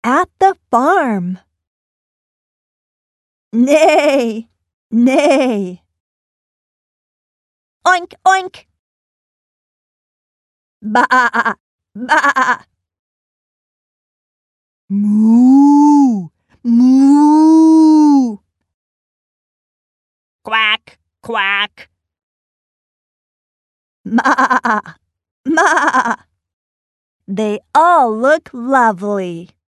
at the farm. Neigh, neigh. Oink, oink. Baa, baa. Moo, moo. Quack, quack. Ma, ma. They all look lovely.